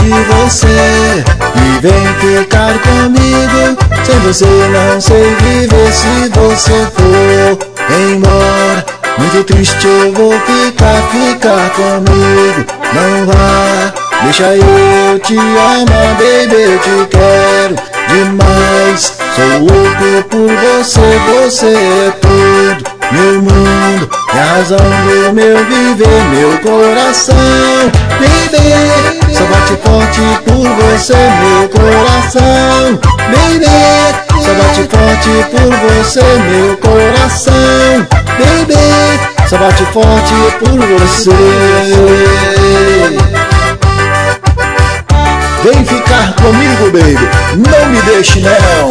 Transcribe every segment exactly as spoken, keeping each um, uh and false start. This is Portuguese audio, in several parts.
de você e vem ficar comigo. Sem você não sei viver. Se você for embora, muito triste eu vou ficar. Ficar comigo, não vá, deixa eu te amar, baby, eu te quero demais. Sou louco por você, você é tudo, meu mundo, é a razão do meu viver, meu coração. Baby, só bate forte por você, meu coração. Baby, só bate forte por você, meu coração. Baby, só bate forte por você. Vem ficar comigo, baby, não me deixe não.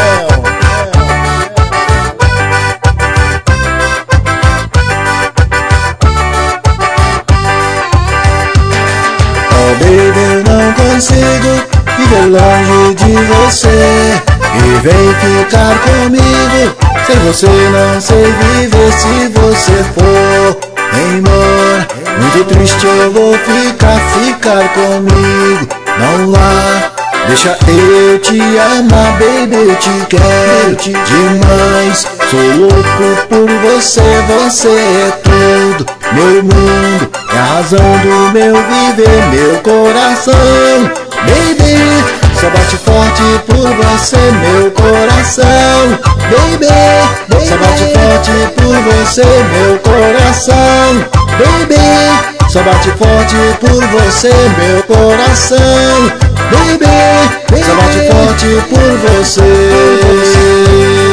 Oh baby, eu não consigo viver longe de você e vem ficar comigo. Sem você não sei viver. Se você for embora, muito triste eu vou ficar. Ficar comigo, não vá, deixa eu te amar, baby, eu te quero demais. Sou louco por você, você é tudo, meu mundo, é a razão do meu viver, meu coração. Baby, só bate forte por você, meu coração. Baby, só bate forte por você, meu coração. Baby, só bate forte por você, meu coração. Baby, só bate forte por você.